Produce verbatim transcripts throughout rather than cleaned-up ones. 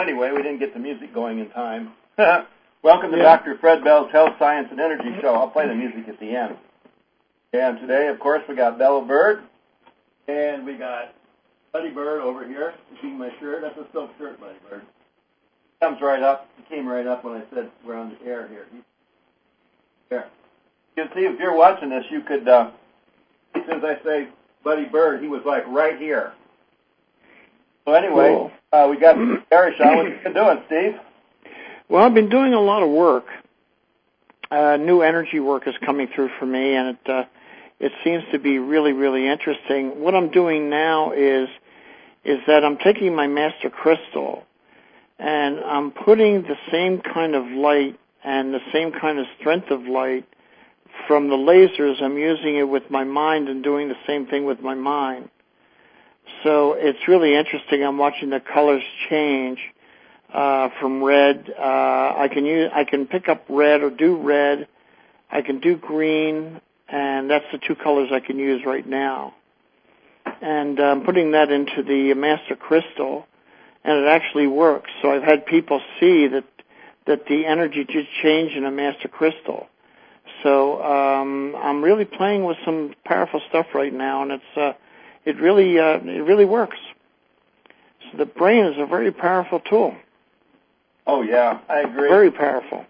anyway, we didn't get the music going in time. Welcome to Yeah. Doctor Fred Bell's Health, Science, and Energy Show. I'll play the music at the end. And today, of course, we got Bella Bird, and we got Buddy Bird over here. You see my shirt? That's a silk shirt, Buddy Bird. Comes right up. He came right up when I said we're on the air here. He's there. You can see if you're watching this, you could, uh, as soon as I say Buddy Bird, he was like right here. So anyway, Cool. uh, we got Gary Shaw. What you been doing, Steve? Well, I've been doing a lot of work. Uh, new energy work is coming through for me, and it uh, it seems to be really, really interesting. What I'm doing now is is that I'm taking my master crystal, and I'm putting the same kind of light and the same kind of strength of light from the lasers. I'm using it with my mind and doing the same thing with my mind. So it's really interesting. I'm watching the colors change. Uh, from red, uh, I can use, I can pick up red or do red. I can do green, and that's the two colors I can use right now. And I'm um, putting that into the master crystal, and it actually works. So I've had people see that that the energy just changed in a master crystal. So um, I'm really playing with some powerful stuff right now, and it's uh, it really uh, it really works. So the brain is a very powerful tool. Oh, yeah, I agree. Very powerful.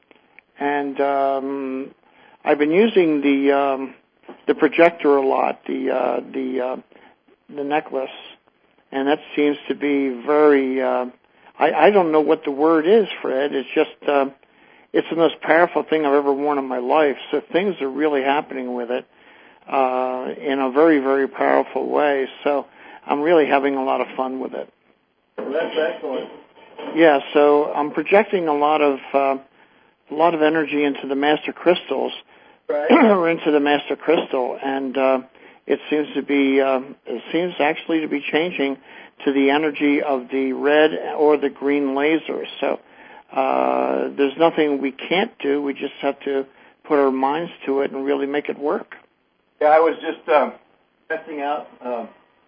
And um, I've been using the um, the projector a lot, the uh, the uh, the necklace, and that seems to be very. Uh, I I don't know what the word is, Fred. It's just uh, it's the most powerful thing I've ever worn in my life. So things are really happening with it uh, in a very very powerful way. So I'm really having a lot of fun with it. Well, that's excellent. Yeah, so I'm projecting a lot of uh, a lot of energy into the master crystals, right. or into the master crystal, and uh, it seems to be uh, it seems actually to be changing to the energy of the red or the green laser. So uh, there's nothing we can't do. We just have to put our minds to it and really make it work. Yeah, I was just uh, testing out uh,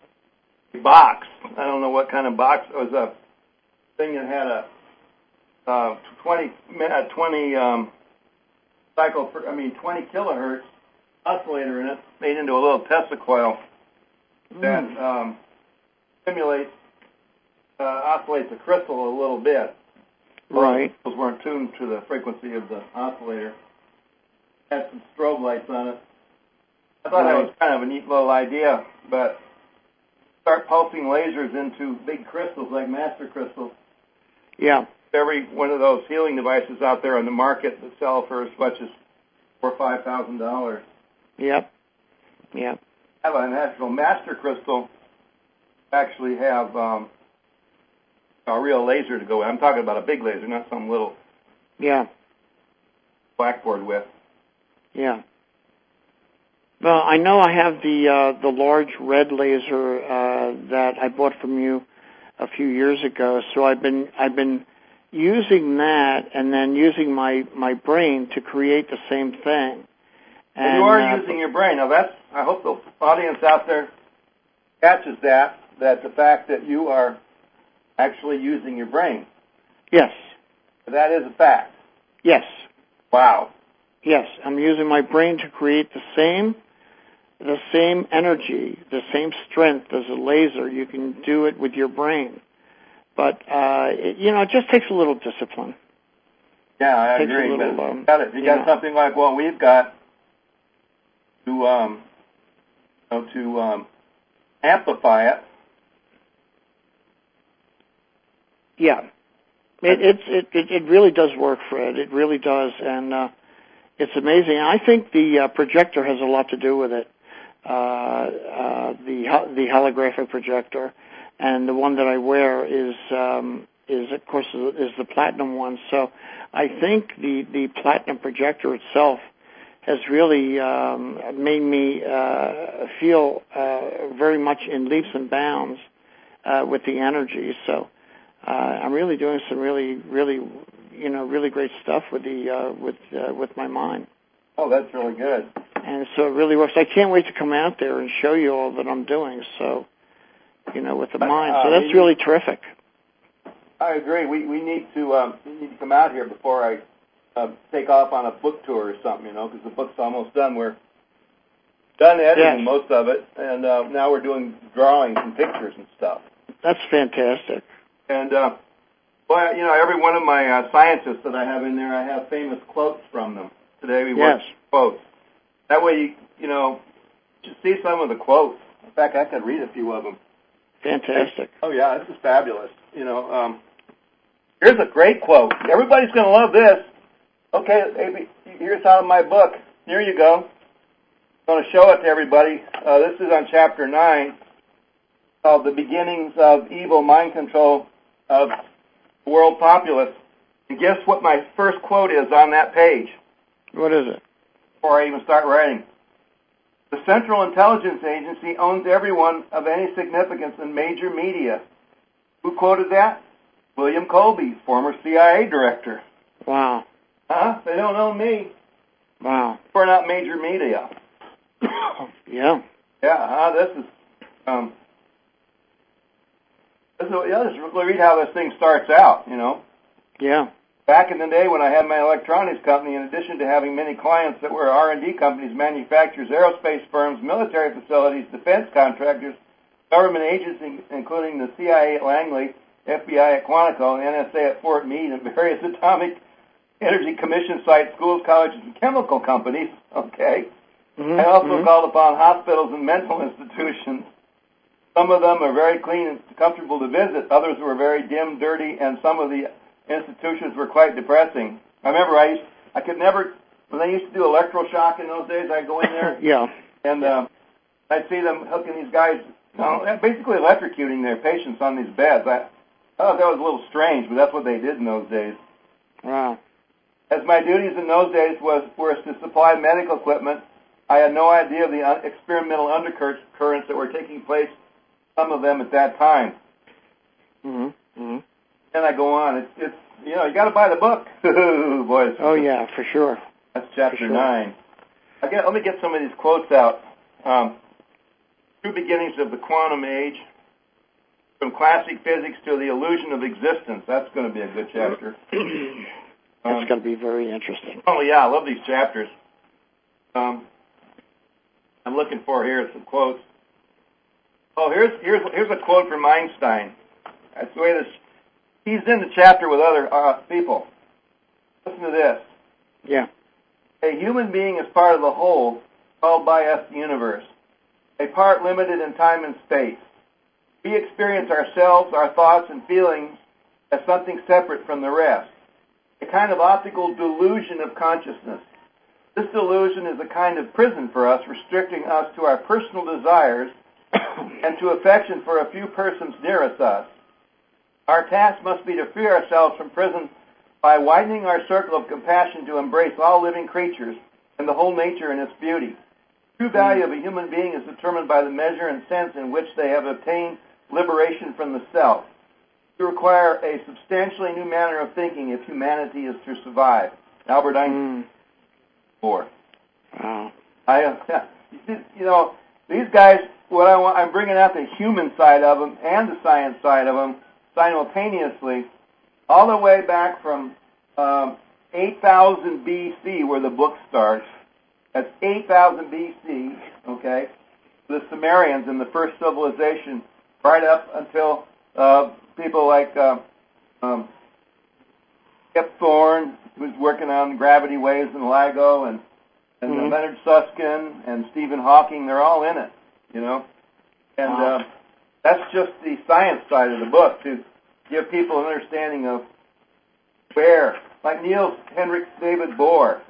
a box. I don't know what kind of box. It was a thing that had a uh, twenty, twenty um, cycle, per, I mean twenty kilohertz oscillator in it, made into a little Tesla coil that Mm. um, stimulates, uh, oscillates the crystal a little bit. Right. Those weren't tuned to the frequency of the oscillator. Had some strobe lights on it. I thought Right. that was kind of a neat little idea, but start pulsing lasers into big crystals like master crystals. Yeah. Every one of those healing devices out there on the market that sell for as much as four or five thousand dollars. Yep. Yep. Have an actual master crystal. Actually, have um, a real laser to go with. I'm talking about a big laser, not some little Yeah. blackboard with. Yeah. Well, I know I have the uh, the large red laser uh, that I bought from you a few years ago. So I've been I've been using that and then using my, my brain to create the same thing. And, and you are uh, using your brain. Now that's, I hope the audience out there catches that, that the fact that you are actually using your brain. Yes. That is a fact. Yes. Wow. Yes. I'm using my brain to create the same the same energy, the same strength as a laser. You can do it with your brain. But, uh, it, you know, it just takes a little discipline. Yeah, I Takes agree. a little, But um, got it. You, you got know. something like what we've got to, um, you know, to um, amplify it. Yeah. It, it's, it, it, it really does work, Fred. It really does. And uh, it's amazing. I think the uh, projector has a lot to do with it, uh, uh, the, the holographic projector. And the one that I wear is, um, is of course, is the platinum one. So I think the, the platinum projector itself has really um, made me uh, feel uh, very much in leaps and bounds uh, with the energy. So uh, I'm really doing some really, really, you know, really great stuff with the uh, with uh, with my mind. Oh, that's really good. And so it really works. I can't wait to come out there and show you all that I'm doing. So. You know, with the mind. So that's really terrific. I agree. We we need to um, we need to come out here before I uh, take off on a book tour or something, you know, because the book's almost done. We're done editing yes. most of it, and uh, now we're doing drawings and pictures and stuff. That's fantastic. And uh, well, you know, every one of my uh, scientists that I have in there, I have famous quotes from them. Today we yes. worked quotes. That way, you, you know, you see some of the quotes. In fact, I could read a few of them. Fantastic. Oh yeah, this is fabulous. You know, um, here's a great quote. Everybody's going to love this. Okay, maybe here's out of my book. Here you go. I'm going to show it to everybody. Uh, this is on chapter nine of the beginnings of evil mind control of the world populace. And guess what my first quote is on that page? What is it? Before I even start writing. The Central Intelligence Agency owns everyone of any significance in major media. Who quoted that? William Colby, former C I A director. Wow. Huh? They don't own me. Wow. We're not major media. yeah. Yeah, huh? This is, um, this is, yeah, just read how this thing starts out, you know. Yeah. Back in the day when I had my electronics company, in addition to having many clients that were R and D companies, manufacturers, aerospace firms, military facilities, defense contractors, government agencies, including the C I A at Langley, F B I at Quantico, and N S A at Fort Meade, and various atomic energy commission sites, schools, colleges, and chemical companies, okay? Mm-hmm. I also mm-hmm. called upon hospitals and mental institutions. Some of them are very clean and comfortable to visit. Others were very dim, dirty, and some of the institutions were quite depressing. I remember I used, I could never, when they used to do electroshock in those days, I'd go in there. yeah. And uh, I'd see them hooking these guys, you know, basically electrocuting their patients on these beds. I, I thought that was a little strange, but that's what they did in those days. Wow. As my duties in those days was were to supply medical equipment, I had no idea of the un- experimental undercurrents that were taking place, some of them at that time. Mm-hmm. Mm-hmm. And I go on. It's, it's you know, you got to buy the book. Boy. It's, oh yeah, for sure. That's chapter sure. nine. I get, let me get some of these quotes out. Um, True Beginnings of the Quantum Age, from classic physics to the illusion of existence. That's going to be a good chapter. That's um, going to be very interesting. Oh yeah, I love these chapters. Um, I'm looking for here some quotes. Oh, here's here's here's a quote from Einstein. That's the way this. He's in the chapter with other uh, people. Listen to this. Yeah. A human being is part of the whole, called by us the universe. A part limited in time and space. We experience ourselves, our thoughts, and feelings as something separate from the rest. A kind of optical delusion of consciousness. This delusion is a kind of prison for us, restricting us to our personal desires and to affection for a few persons nearest us. Our task must be to free ourselves from prison by widening our circle of compassion to embrace all living creatures and the whole nature in its beauty. True value of a human being is determined by the measure and sense in which they have obtained liberation from the self. We require a substantially new manner of thinking if humanity is to survive. Albert Einstein. Mm. Four. Wow. I, uh, you know, these guys. What I want, I'm bringing out the human side of them and the science side of them simultaneously, all the way back from um, eight thousand B C, where the book starts. That's eight thousand B C. Okay, the Sumerians and the first civilization, right up until uh, people like uh, um, Kip Thorne, who was working on gravity waves in LIGO, and and mm-hmm. uh, Leonard Susskind and Stephen Hawking. They're all in it. You know, and wow. uh, that's just the science side of the book, to give people an understanding of where, like Niels Henrik David Bohr.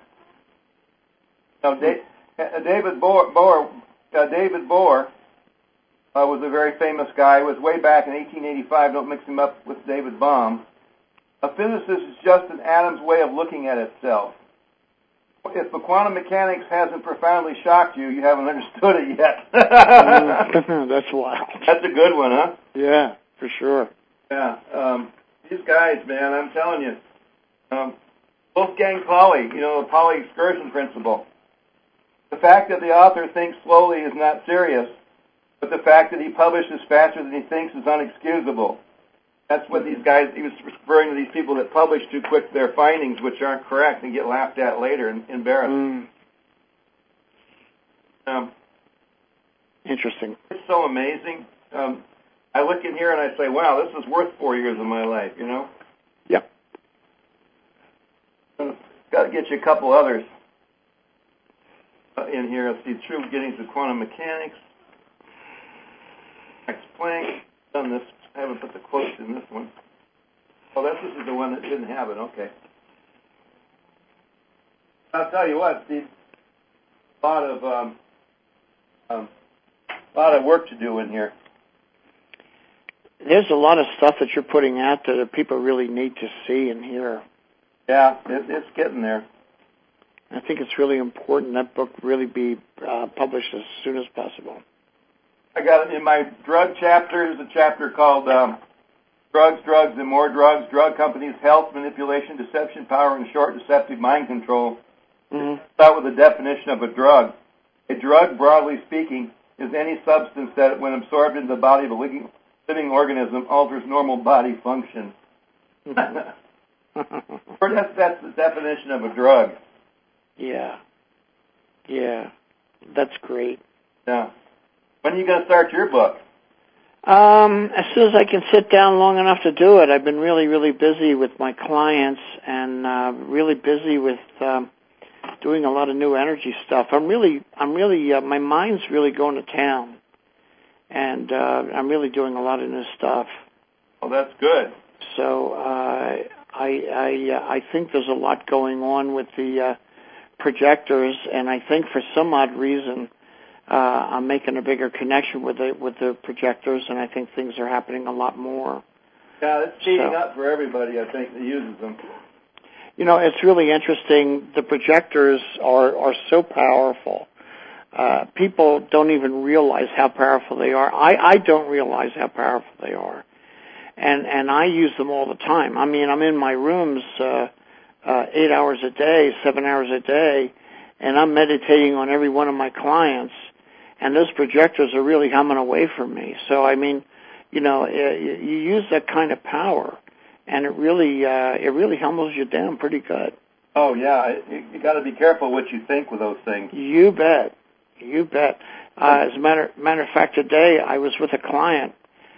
Now, da- uh, David Bohr, Bohr uh, David Bohr uh, was a very famous guy. It was way back in eighteen eighty-five. Don't mix him up with David Bohm. A physicist is just an atom's way of looking at itself. If the quantum mechanics hasn't profoundly shocked you, you haven't understood it yet. That's wild. That's a good one, huh? Yeah, for sure. Yeah. Um, these guys, man, I'm telling you. Um, Wolfgang Pauli, you know, the Pauli excursion principle. The fact that the author thinks slowly is not serious, but the fact that he publishes faster than he thinks is unexcusable. That's what these guys, he was referring to these people that publish too quick their findings, which aren't correct, and get laughed at later and embarrassed. Mm. Um, Interesting. It's so amazing. Um, I look in here and I say, wow, this is worth four years of my life, you know? Yep. Got to get you a couple others uh, in here. Let's see, True Beginnings of Quantum Mechanics. Max Planck. Done this. I haven't put the quotes in this one. Oh, that's this is the one that didn't have it. Okay. I'll tell you what, Steve. A lot of um, um, a lot of work to do in here. There's a lot of stuff that you're putting out there that people really need to see and hear. Yeah, it, it's getting there. I think it's really important that book really be uh, published as soon as possible. I got it in my drug chapter. There's a chapter called um, Drugs, Drugs, and More Drugs, Drug Companies, Health, Manipulation, Deception, Power, and Short, Deceptive Mind Control. Mm-hmm. Start with the definition of a drug. A drug, broadly speaking, is any substance that, when absorbed into the body of a living, living organism, alters normal body function. that's, that's the definition of a drug. Yeah. Yeah. That's great. Yeah. When are you going to start your book? Um, as soon as I can sit down long enough to do it. I've been really, really busy with my clients and uh, really busy with um, doing a lot of new energy stuff. I'm really, I'm really, uh, my mind's really going to town, and uh, I'm really doing a lot of new stuff. Oh, that's good. So uh, I, I, uh, I think there's a lot going on with the uh, projectors, and I think for some odd reason. Uh, I'm making a bigger connection with the with the projectors, and I think things are happening a lot more. Yeah, it's speeding so, up for everybody, I think, that uses them. You know, it's really interesting. The projectors are, are so powerful. Uh, people don't even realize how powerful they are. I, I don't realize how powerful they are. And and I use them all the time. I mean, I'm in my rooms uh, uh, eight hours a day, seven hours a day, and I'm meditating on every one of my clients. And those projectors are really humming away from me. So, I mean, you know, you use that kind of power, and it really, uh, it really humbles you down pretty good. Oh yeah, you, you got to be careful what you think with those things. You bet, you bet. Uh, as a matter matter of fact, today I was with a client,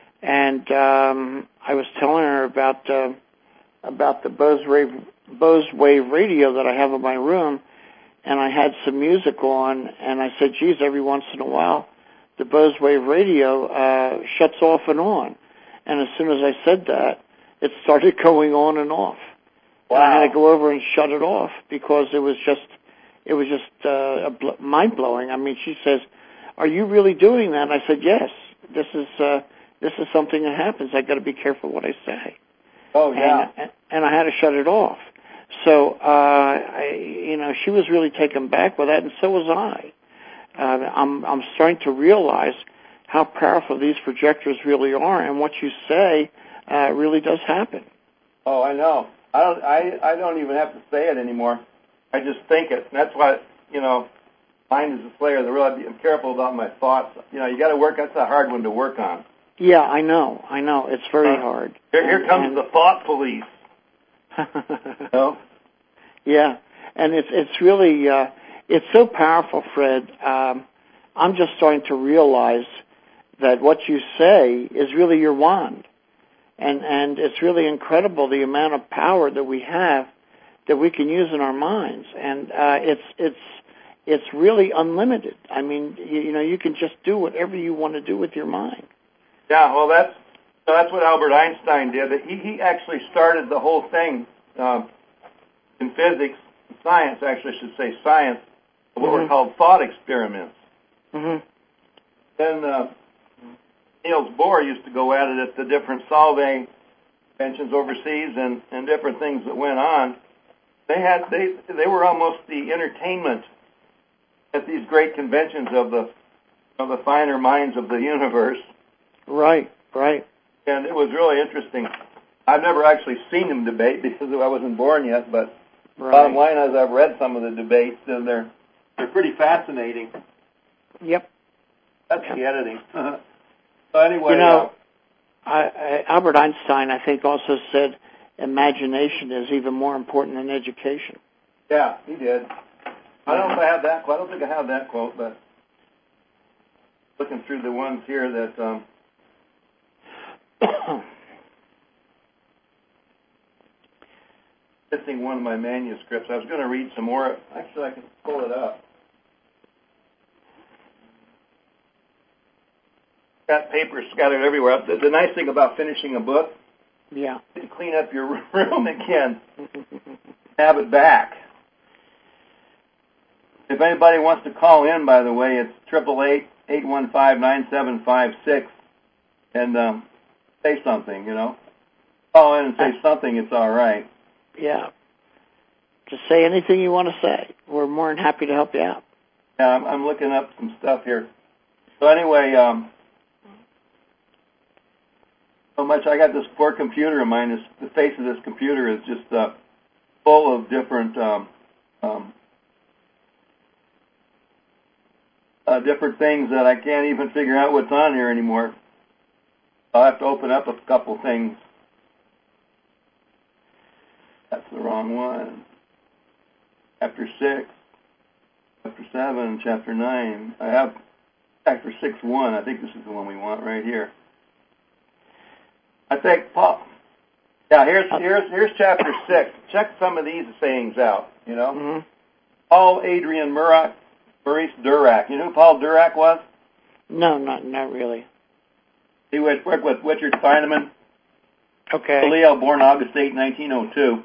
and um, I was telling her about uh, about the Bose wave Bose wave radio that I have in my room. And I had some music on, and I said, geez, every once in a while, the Bose wave radio uh, shuts off and on. And as soon as I said that, it started going on and off. Wow. And I had to go over and shut it off because it was just, it was just uh, bl- mind-blowing. I mean, she says, are you really doing that? And I said, yes, this is, uh, this is something that happens. I got to be careful what I say. Oh, yeah. And, and I had to shut it off. So, uh, I, you know, she was really taken back with that, and so was I. Uh, I'm, I'm starting to realize how powerful these projectors really are, and what you say uh, really does happen. Oh, I know. I don't. I, I don't even have to say it anymore. I just think it. And that's why, you know, mind is a slayer. The real. I'm careful about my thoughts. You know, you got to work. That's a hard one to work on. Yeah, I know. I know. It's very uh, hard. Here, here and, comes and, the thought police. No? Yeah, and it's it's really uh, it's so powerful, Fred. Um, I'm just starting to realize that what you say is really your wand, and and it's really incredible the amount of power that we have that we can use in our minds, and uh, it's it's it's really unlimited. I mean, you, you know, you can just do whatever you want to do with your mind. Yeah, well, that's so that's what Albert Einstein did. He he actually started the whole thing um, in physics, science. Actually, I should say science. What mm-hmm. were called thought experiments. Mm-hmm. Then uh, Niels Bohr used to go at it at the different Solvay conventions overseas and, and different things that went on. They had they they were almost the entertainment at these great conventions of the of the finer minds of the universe. Right, right. And it was really interesting. I've never actually seen them debate because I wasn't born yet, but right. Bottom line is I've read some of the debates, and they're they're pretty fascinating. Yep. That's the editing. So anyway, you know, I, I, Albert Einstein, I think, also said imagination is even more important than education. Yeah, he did. I don't know if I have that quote. I don't think I have that quote, but looking through the ones here that um, missing one of my manuscripts. I was going to read some more. Actually, I can pull it up. Got papers scattered everywhere. The, the nice thing about finishing a book, yeah, you can clean up your room again, have it back. If anybody wants to call in, by the way, it's triple eight eight one five nine seven five six, and um, say something. You know, call in and say something. It's all right. Yeah, just say anything you want to say. We're more than happy to help you out. Yeah, I'm, I'm looking up some stuff here. So anyway. Um, So much. I got this poor computer of mine. This, the face of this computer is just uh, full of different um, um, uh, different things that I can't even figure out what's on here anymore. I'll have to open up a couple things. That's the wrong one. Chapter six, chapter seven, chapter nine. I have chapter six one. I think this is the one we want right here. I think, Paul, yeah, here's here's here's chapter six. Check some of these sayings out, you know. Mm-hmm. Paul Adrian Murat, Maurice Durack. You know who Paul Durack was? No, not not really. He worked with Richard Feynman. Okay. Leo, born August eighth, nineteen oh two.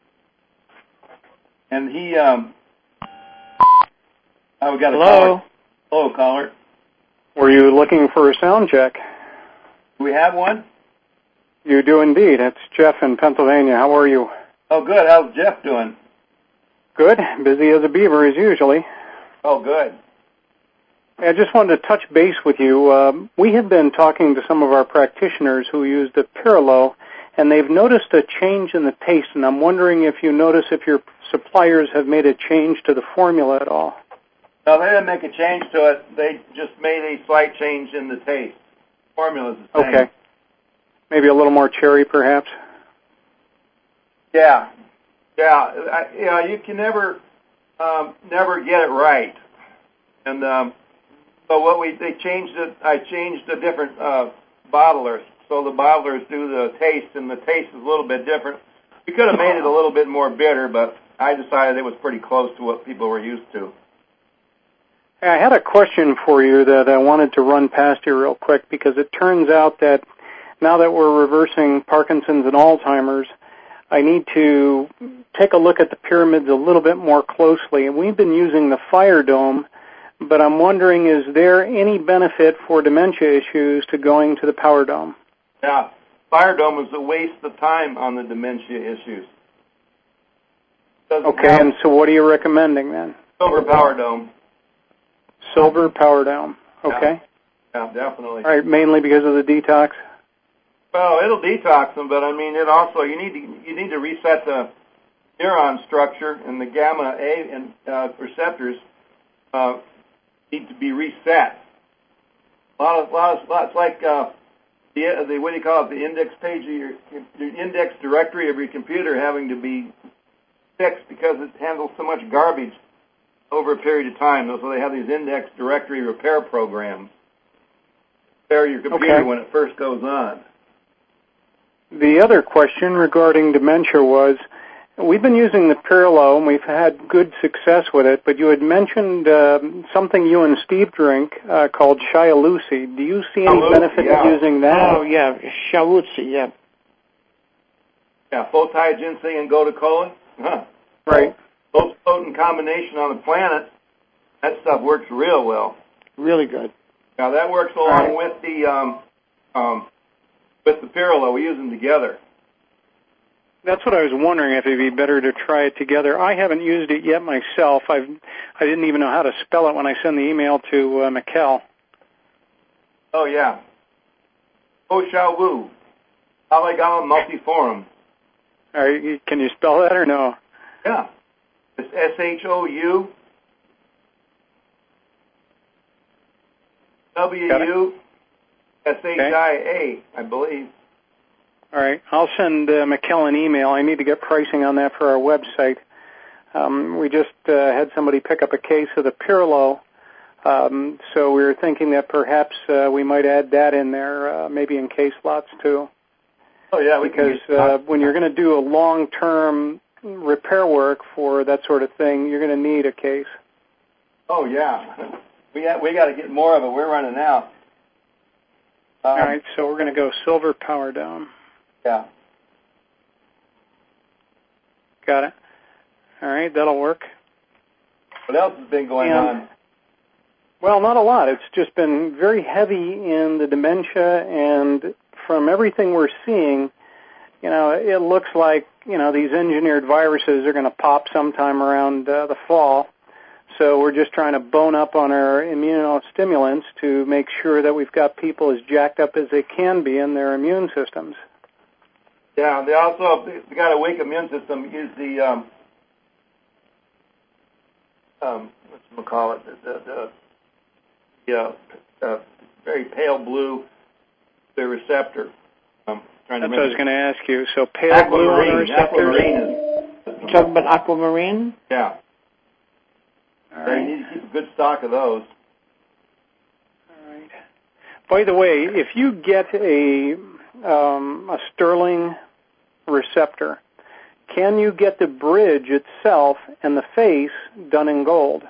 And he, um, oh, we got a Hello? caller. Hello, caller. Were you looking for a sound check? Do we have one? You do indeed. It's Jeff in Pennsylvania. How are you? Oh, good. How's Jeff doing? Good. Busy as a beaver as usually. Oh, good. I just wanted to touch base with you. Um, we have been talking to some of our practitioners who use the Pirlo, and they've noticed a change in the taste, and I'm wondering if you notice if your suppliers have made a change to the formula at all. No, they didn't make a change to it. They just made a slight change in the taste. The formula's the same. Okay. Maybe a little more cherry, perhaps? Yeah. Yeah. I, you know, you can never, um, never get it right. And, um, so what we, they changed it, I changed a different, uh, bottlers. So the bottlers do the taste, and the taste is a little bit different. We could have made it a little bit more bitter, but I decided it was pretty close to what people were used to. I had a question for you that I wanted to run past you real quick, because it turns out that now that we're reversing Parkinson's and Alzheimer's, I need to take a look at the pyramids a little bit more closely. And we've been using the Fire Dome, but I'm wondering, is there any benefit for dementia issues to going to the Power Dome? Yeah. Fire Dome is a waste of time on the dementia issues. Doesn't Okay, and so what are you recommending then? Silver Power Dome. Silver Power Dome. Okay. Yeah, yeah, definitely. All right, mainly because of the detox? Well, it'll detox them, but I mean, it also you need to you need to reset the neuron structure, and the gamma A and uh, receptors uh, need to be reset. A lot of, lot of, lots like uh, the the what do you call it? The index page of your, your index directory of your computer having to be fixed because it handles so much garbage over a period of time. So they have these index directory repair programs. Repair your computer Okay. when it first goes on. The other question regarding dementia was, we've been using the Pirlo, and we've had good success with it, but you had mentioned um, something you and Steve drink uh, called Shia-Lucy. Do you see any Shia-Lucy, benefit yeah. in using that? Oh, yeah, Shia-Lucy, yeah. Yeah, Photai ginseng and gotu kola. Huh. Right. Most potent combination on the planet. That stuff works real well. Really good. Now that works along with the um, um, with the Pirlo. We use them together. That's what I was wondering, if it'd be better to try it together. I haven't used it yet myself. I've I didn't even know how to spell it when I send the email to uh, Mikkel. Oh yeah. Oh Shao Wu. Polygon multiforum. All right, can you spell that or no? Yeah. It's S H O U W U S H I A, I believe. All right. I'll send uh, Mikkel an email. I need to get pricing on that for our website. Um, we just uh, had somebody pick up a case of the Pirlo, um, so we were thinking that perhaps uh, we might add that in there, uh, maybe in case lots too. Oh yeah, we because can uh, when you're going to do a long-term repair work for that sort of thing, you're going to need a case. Oh yeah, we got we got to get more of it. We're running out. Um, All right, so we're going to go silver power down. Yeah. Got it. All right, that'll work. What else has been going and, on? Well, not a lot. It's just been very heavy in the dementia, and from everything we're seeing, you know, it looks like, you know, these engineered viruses are going to pop sometime around uh, the fall. So we're just trying to bone up on our immunostimulants to make sure that we've got people as jacked up as they can be in their immune systems. Yeah, they also, they got a weak immune system, use the, um, um, what's we call it, the, the, the uh, uh, very pale blue, the receptor. Um, trying That's to what I was going to ask you. So pale aquamarine, blue on the receptors? Aquamarine is... You talking about aquamarine? Yeah. All So right. you need to keep a good stock of those. All right. By the way, if you get a um, a Sterling receptor, can you get the bridge itself and the face done in gold?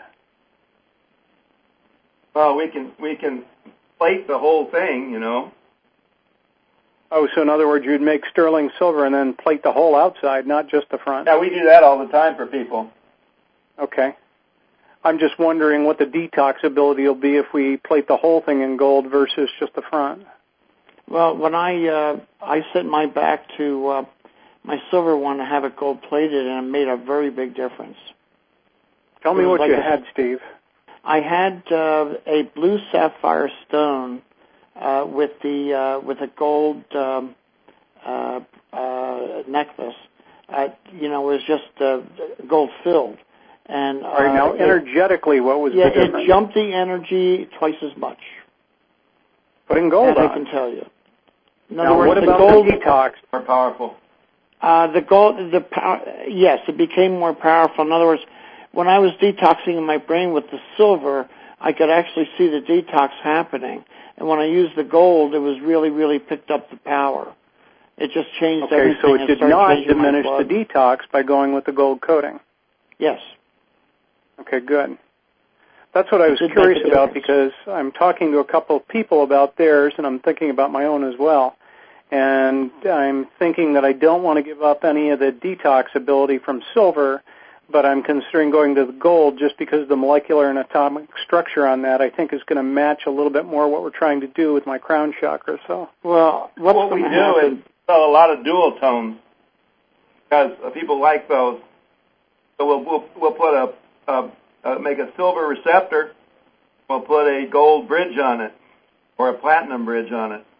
Well, we can we can plate the whole thing, you know. Oh, so in other words, you'd make sterling silver and then plate the whole outside, not just the front. Yeah, we do that all the time for people. Okay. I'm just wondering what the detox ability will be if we plate the whole thing in gold versus just the front. Well, when I uh, I sent my back to uh, my silver one to have it gold plated, and it made a very big difference. Tell me what like you a, had, Steve. I had uh, a blue sapphire stone uh, with the uh, with a gold um, uh, uh, necklace. Uh, you know, it was just uh, gold filled. And, uh, All right, now, it, energetically, what was yeah, the difference? it jumped the energy twice as much. Putting gold that on. I can tell you. In now, other words, what the about gold, the detox? More powerful. Uh, the gold, the power, yes, it became more powerful. In other words, when I was detoxing in my brain with the silver, I could actually see the detox happening. And when I used the gold, it was really, really picked up the power. It just changed okay, everything. so it did not diminish the detox by going with the gold coating. Yes. Okay, good. That's what I was curious about because I'm talking to a couple of people about theirs, and I'm thinking about my own as well. And I'm thinking that I don't want to give up any of the detox ability from silver, but I'm considering going to the gold just because the molecular and atomic structure on that I think is going to match a little bit more what we're trying to do with my crown chakra. So, well, what we do is sell a lot of dual tones because people like those. So we'll we'll, we'll put a, a, a make a silver receptor. We'll put a gold bridge on it or a platinum bridge on it.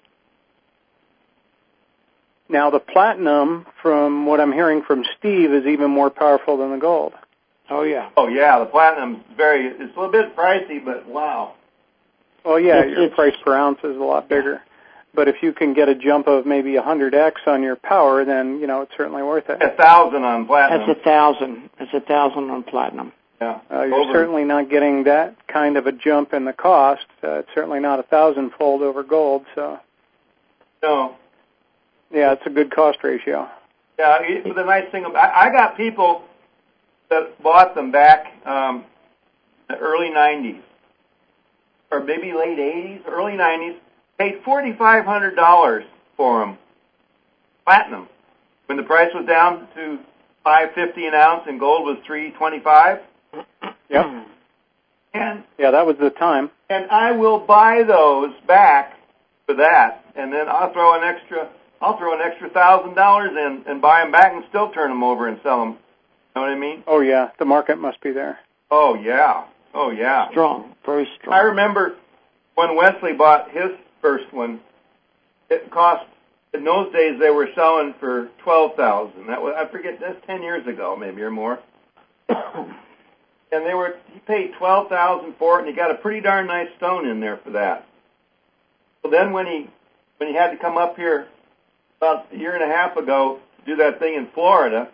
Now, the platinum, from what I'm hearing from Steve, is even more powerful than the gold. Oh, yeah. Oh, yeah, the platinum's very, it's a little bit pricey, but wow. Well, yeah, it's, your it's, price per ounce is a lot bigger. But if you can get a jump of maybe one hundred x on your power, then, you know, it's certainly worth it. A thousand on platinum. That's a thousand. It's a thousand on platinum. Yeah. Uh, you're Over. certainly not getting that kind of a jump in the cost. Uh, it's certainly not a thousand-fold over gold, so. No. Yeah, it's a good cost ratio. Yeah, the nice thing about I, I got people that bought them back um, in the early nineties, or maybe late eighties, early nineties, paid forty-five hundred dollars for them, platinum, when the price was down to five fifty an ounce and gold was three twenty-five. Yep. And yeah, that was the time. And I will buy those back for that, and then I'll throw an extra. I'll throw an extra thousand dollars in and buy them back and still turn them over and sell them. Know what I mean? Oh yeah, the market must be there. Oh yeah, oh yeah. Strong, very strong. I remember when Wesley bought his first one. It cost in those days they were selling for twelve thousand. That was I forget that's ten years ago maybe or more. And they were he paid twelve thousand for it, and he got a pretty darn nice stone in there for that. So then when he when he had to come up here. about a year and a half ago to do that thing in Florida.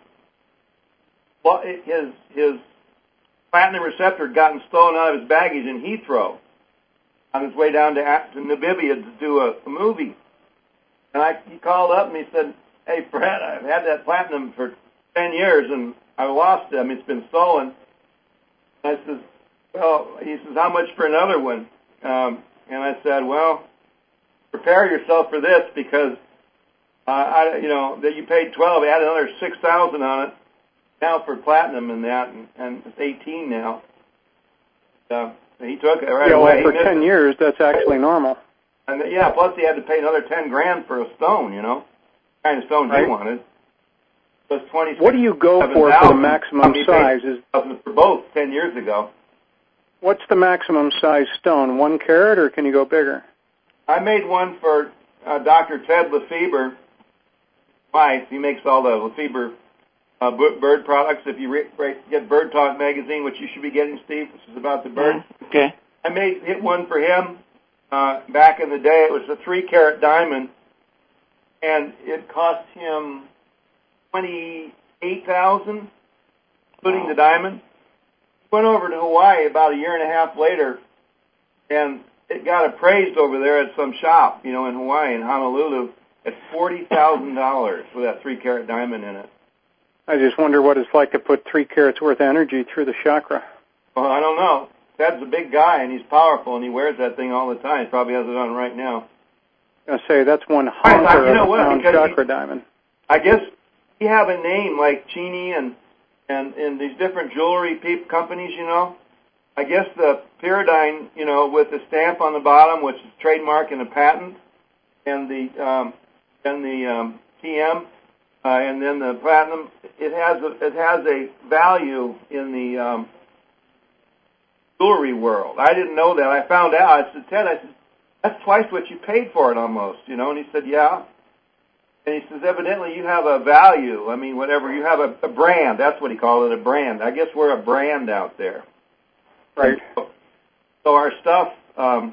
Well, it, his his platinum receptor had gotten stolen out of his baggage in Heathrow on his way down to, to Namibia to do a, a movie. And I, he called up and he said, "Hey, Fred, I've had that platinum for ten years and I lost it. I mean, it's been stolen." And I said, "Well," he says, "how much for another one?" Um, and I said, "Well, prepare yourself for this because, uh, I, you know, that you paid twelve, add another six thousand on it now for platinum and that, and, and it's eighteen now." So he took it right yeah, away. well, for ten it. years, that's actually normal. And yeah, plus he had to pay another ten grand for a stone, you know, the kind of stone right. he wanted. So it's twenty. What do you go for for the maximum size? Is for both ten years ago. What's the maximum size stone? One carat, or can you go bigger? I made one for uh, Doctor Ted Lefebvre. Wife, he makes all the Lefebvre uh, bird products. If you re- re- get Bird Talk magazine, which you should be getting, Steve, which is about the birds. Okay. I made hit one for him uh, back in the day. It was a three carat diamond, and it cost him twenty-eight thousand, including the diamond. Went over to Hawaii about a year and a half later, and it got appraised over there at some shop, you know, in Hawaii, in Honolulu, at forty thousand dollars with that three carat diamond in it. I just wonder what it's like to put three carats worth of energy through the chakra. Well, I don't know. Ted's a big guy, and he's powerful, and he wears that thing all the time. He probably has it on right now. I say that's one honker right, you know of a pound chakra he, diamond. I guess we have a name like Chini and and and these different jewelry pe- companies, you know. I guess the pyridine, you know, with the stamp on the bottom, which is trademark and a patent, and the um, and the um, T M, uh, and then the platinum, it has a, it has a value in the um, jewelry world. I didn't know that. I found out. I said, Ted, I said, that's twice what you paid for it almost, you know. And he said, yeah. And he says, evidently you have a value. I mean, whatever. You have a, a brand. That's what he called it, a brand. I guess we're a brand out there. Right. So, so our stuff, um,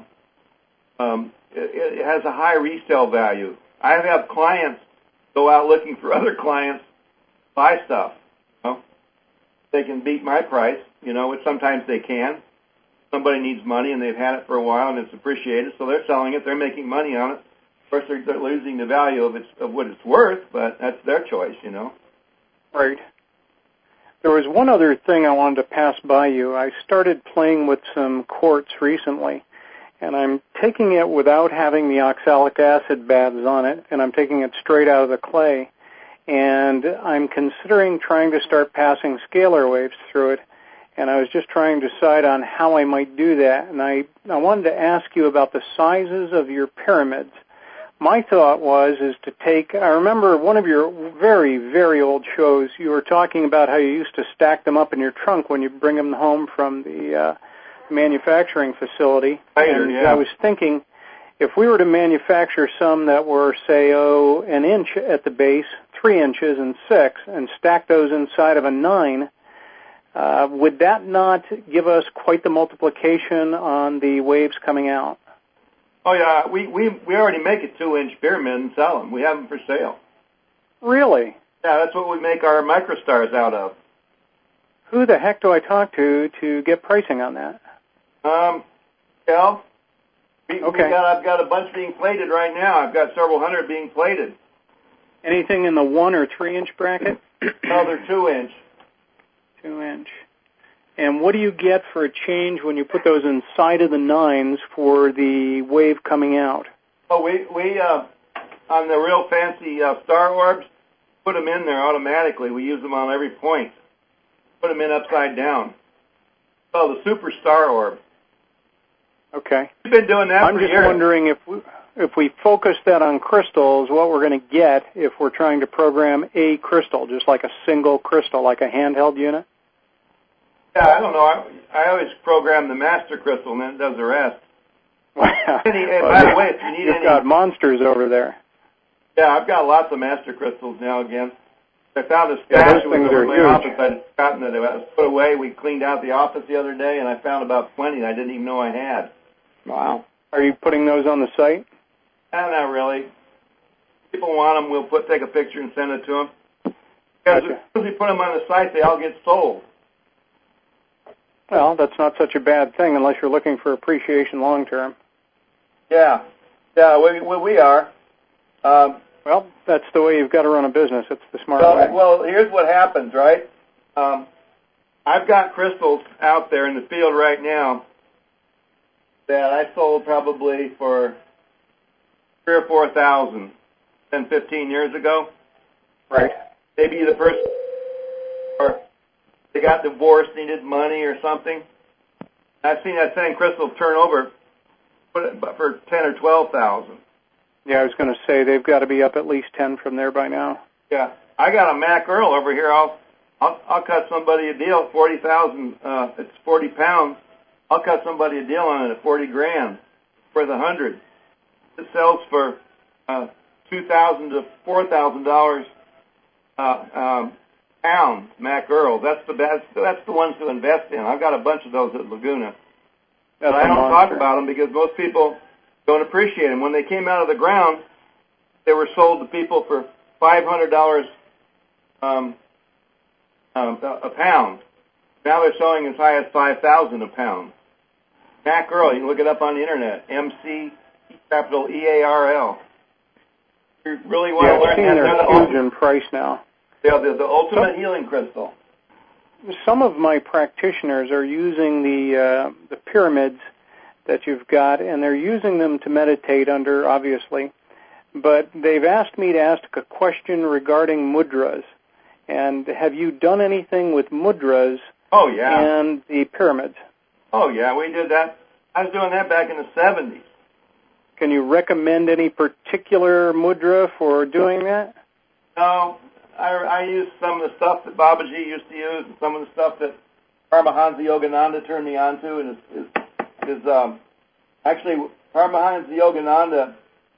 um, it, it has a high resale value. I have clients go out looking for other clients, buy stuff. You know? They can beat my price, you know, which sometimes they can. Somebody needs money and they've had it for a while and it's appreciated, so they're selling it. They're making money on it. Of course, they're, they're losing the value of, its, of what it's worth, but that's their choice, you know. Right. There was one other thing I wanted to pass by you. I started playing with some quartz recently, and I'm taking it without having the oxalic acid baths on it, and I'm taking it straight out of the clay. And I'm considering trying to start passing scalar waves through it, and I was just trying to decide on how I might do that. And I, I wanted to ask you about the sizes of your pyramids. My thought was is to take, I remember one of your very, very old shows, you were talking about how you used to stack them up in your trunk when you bring them home from the uh, manufacturing facility. Later, and yeah. I was thinking, if we were to manufacture some that were, say, oh, an inch at the base, three inches and six, and stack those inside of a nine, uh, would that not give us quite the multiplication on the waves coming out? Oh, yeah, we, we, we already make a two-inch pyramid and sell them. We have them for sale. Really? Yeah, that's what we make our microstars out of. Who the heck do I talk to to get pricing on that? Um, Cal, we, okay. we got, I've got a bunch being plated right now. I've got several hundred being plated. Anything in the one or three inch bracket? No, they're two inch. Two inch. And what do you get for a change when you put those inside of the nines for the wave coming out? Oh, we, we uh, on the real fancy uh, star orbs, put them in there automatically. We use them on every point. Put them in upside down. Oh, the super star orb. Okay. We've been doing that I'm for just years. wondering if we, if we focus that on crystals, what we're going to get if we're trying to program a crystal, just like a single crystal, like a handheld unit? Yeah, I don't know. I, I always program the master crystal, and then it does the rest. any, and well, by the way, if you need you've any... got monsters over there. Yeah, I've got lots of master crystals now again. I found a Yeah, stash those in things my are office. huge. I'd gotten it. It was put away. We cleaned out the office the other day, and I found about twenty I didn't even know I had. Wow. Are you putting those on the site? Eh, not really. people want them, we'll put take a picture and send it to them. Because Gotcha. as soon as we put them on the site, they all get sold. Well, that's not such a bad thing unless you're looking for appreciation long term. Yeah, yeah, we we, we are. Um, Well, that's the way you've got to run a business. It's the smart well, way. well, here's what happens, right? Um, I've got crystals out there in the field right now that I sold probably for three or four thousand, ten, fifteen years ago. Right. Maybe the person, or they got divorced, needed money or something. I've seen that same crystal turn over, put it for ten or twelve thousand. Yeah, I was going to say they've got to be up at least ten from there by now. Yeah, I got a Mac Earl over here. I'll I'll, I'll cut somebody a deal at forty thousand. Uh, it's forty pounds. I'll cut somebody a deal on it at forty grand for the hundred. It sells for uh, two thousand to four thousand dollars uh, um, pound. Mac Earl. That's the best. That's the ones to invest in. I've got a bunch of those at Laguna. That's But I a don't monster. talk about them because most people don't appreciate them. When they came out of the ground, they were sold to people for five hundred dollars um, um, a pound. Now they're selling as high as five thousand dollars a pound. Mac Earl, you can look it up on the internet. M C capital E A R L. You really want Yeah, to I've learn seen that? they're They're the, huge ultimate, in price now. they're the, the ultimate healing crystal. Some of my practitioners are using the uh, the pyramids that you've got, and they're using them to meditate under, obviously. But they've asked me to ask a question regarding mudras. And have you done anything with mudras Oh, yeah. and the pyramids? Oh, yeah, we did that. I was doing that back in the seventies. Can you recommend any particular mudra for doing that? No, I, I used some of the stuff that Babaji used to use and some of the stuff that Paramahansa Yogananda turned me on to. And is, is, is um, actually, Paramahansa Yogananda,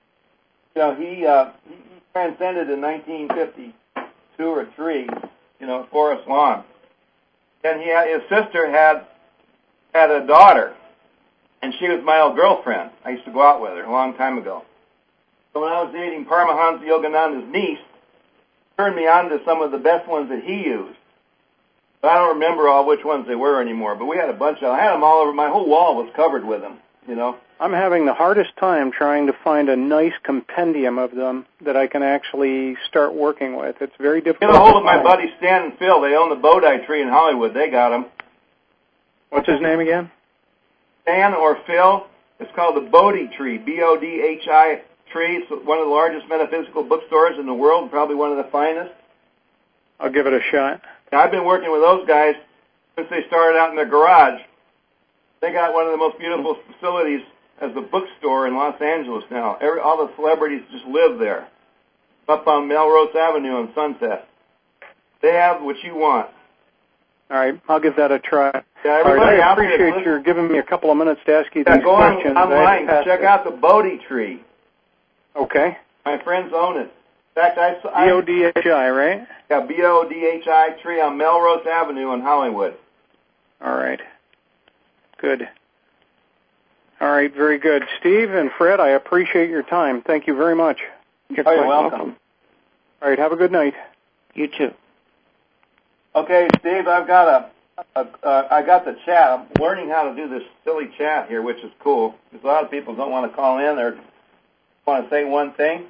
you know, he, uh, he, he transcended in nineteen fifty-two or three, you know, Forest Lawn. And he had, his sister had had a daughter, and she was my old girlfriend. I used to go out with her a long time ago. So when I was dating Paramahansa Yogananda's niece, turned me on to some of the best ones that he used. But I don't remember all which ones they were anymore, but we had a bunch of them. I had them all over. My whole wall was covered with them, you know. I'm having the hardest time trying to find a nice compendium of them that I can actually start working with. It's very difficult. Get a hold of to my find. buddy Stan and Phil. They own the Bodhi tree in Hollywood. They got them. What's his name again? Stan or Phil. It's called the Bodhi tree, B O D H I tree. It's one of the largest metaphysical bookstores in the world, probably one of the finest. I'll give it a shot. Now, I've been working with those guys since they started out in their garage. They got one of the most beautiful facilities as a bookstore in Los Angeles now. Every, all the celebrities just live there, up on Melrose Avenue on Sunset. They have what you want. All right, I'll give that a try. Yeah, All everybody right, I out there, appreciate listen- your giving me a couple of minutes to ask you Yeah, these go on, questions. I had to online. pass Check it. out the Bodhi tree. Okay. My friends own it. In fact, I, I B O D H I, right? yeah, B O D H I tree on Melrose Avenue in Hollywood. All right. Good. All right, very good. Steve and Fred, I appreciate your time. Thank you very much. You're Oh, you're quite welcome. All right, have a good night. You too. Okay, Steve, I've got a, a uh, I got the chat. I'm learning how to do this silly chat here, which is cool because a lot of people don't want to call in or want to say one thing.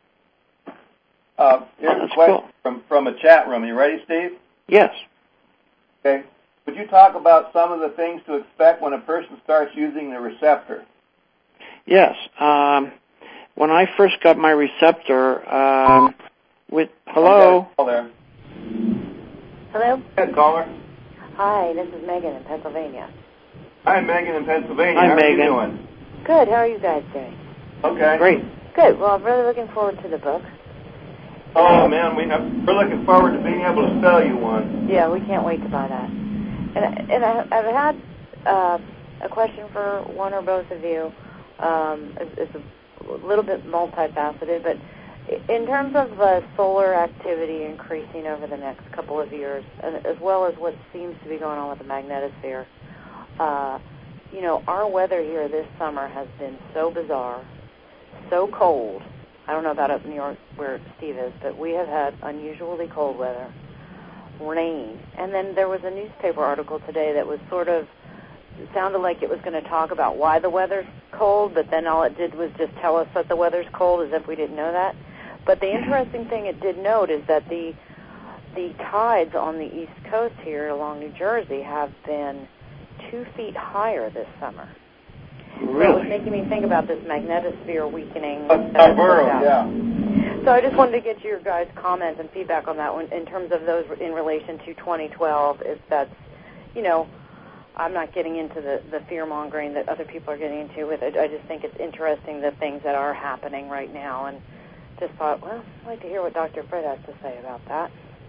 Uh, here's That's a question cool. from from a chat room. You ready, Steve? Yes. Okay. Would you talk about some of the things to expect when a person starts using the receptor? Yes. Um, when I first got my receptor, um, with hello. Call there. Hello? Go ahead, caller. Hi, this is Megan in Pennsylvania. Hi, Megan in Pennsylvania. Hi, how Megan. are you doing? Good, how are you guys doing? Okay. Great. Good, well, I'm really looking forward to the book. Oh man, we have, we're looking forward to being able to sell you one. Yeah, we can't wait to buy that. And, and I, I've had uh, a question for one or both of you. Um, it's, it's a little bit multifaceted, but in terms of uh, solar activity increasing over the next couple of years, and as well as what seems to be going on with the magnetosphere, uh, you know, our weather here this summer has been so bizarre, so cold. I don't know about up in New York where Steve is, but we have had unusually cold weather, rain, and then there was a newspaper article today that was sort of, it sounded like it was going to talk about why the weather's cold, but then all it did was just tell us that the weather's cold as if we didn't know that. But the interesting thing it did note is that the the tides on the East Coast here along New Jersey have been two feet higher this summer. Really? So it was making me think about this magnetosphere weakening. A burrow, yeah. So I just wanted to get your guys' comments and feedback on that one in terms of those in relation to twenty twelve, if that's, you know, I'm not getting into the, the fear-mongering that other people are getting into with it. I just think it's interesting the things that are happening right now, and just thought, well, I'd like to hear what Doctor Fred has to say about that.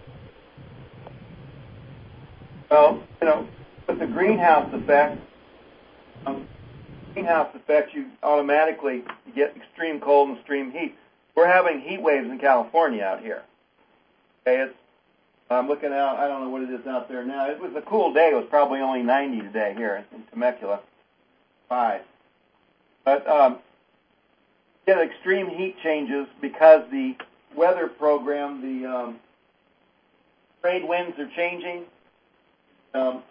Well, you know, with the greenhouse effect, um, greenhouse effect, you automatically get extreme cold and extreme heat. We're having heat waves in California out here. Okay, it's, I'm looking out, I don't know what it is out there now. It was a cool day. It was probably only ninety today here in Temecula, five. But um, get extreme heat changes because the weather program, the um, trade winds are changing. Um,